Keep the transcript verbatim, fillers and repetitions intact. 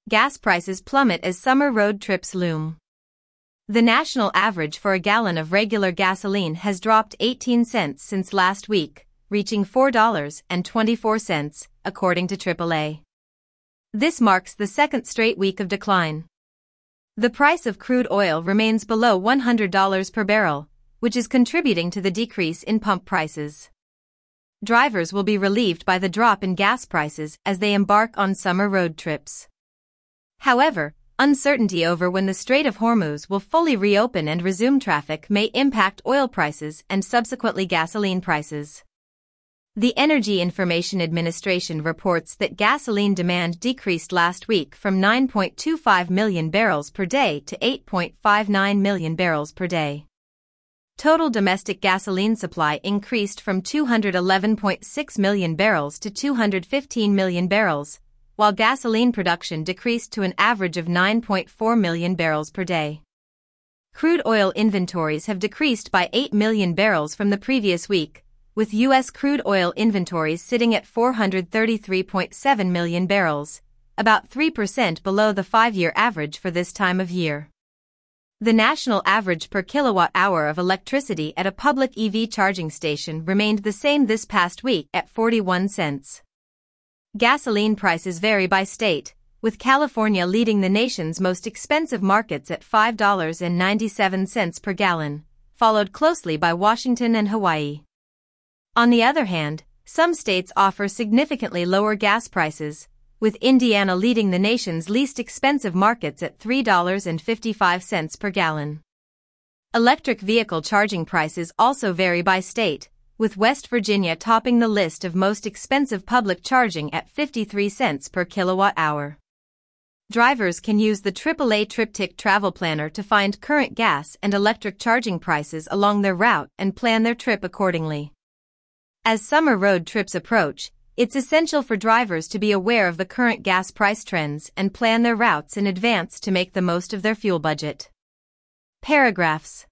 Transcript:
gas prices plummet as summer road trips loom. The national average for a gallon of regular gasoline has dropped eighteen cents since last week, reaching four dollars and twenty-four cents, according to triple A. This marks the second straight week of decline. The price of crude oil remains below one hundred dollars per barrel, which is contributing to the decrease in pump prices. Drivers will be relieved by the drop in gas prices as they embark on summer road trips. However, uncertainty over when the Strait of Hormuz will fully reopen and resume traffic may impact oil prices and subsequently gasoline prices. The Energy Information Administration reports that gasoline demand decreased last week from nine point two five million barrels per day to eight point five nine million barrels per day. Total domestic gasoline supply increased from two hundred eleven point six million barrels to two hundred fifteen million barrels, while gasoline production decreased to an average of nine point four million barrels per day. Crude oil inventories have decreased by eight million barrels from the previous week, with U S crude oil inventories sitting at four hundred thirty-three point seven million barrels, about three percent below the five-year average for this time of year. The national average per kilowatt-hour of electricity at a public E V charging station remained the same this past week at forty-one cents. Gasoline prices vary by state, with California leading the nation's most expensive markets at five dollars and ninety-seven cents per gallon, followed closely by Washington and Hawaii. On the other hand, some states offer significantly lower gas prices, with Indiana leading the nation's least expensive markets at three dollars and fifty-five cents per gallon. Electric vehicle charging prices also vary by state, with West Virginia topping the list of most expensive public charging at fifty-three cents per kilowatt-hour. Drivers can use the triple A TripTik travel planner to find current gas and electric charging prices along their route and plan their trip accordingly. As summer road trips approach, it's essential for drivers to be aware of the current gas price trends and plan their routes in advance to make the most of their fuel budget. Paragraphs.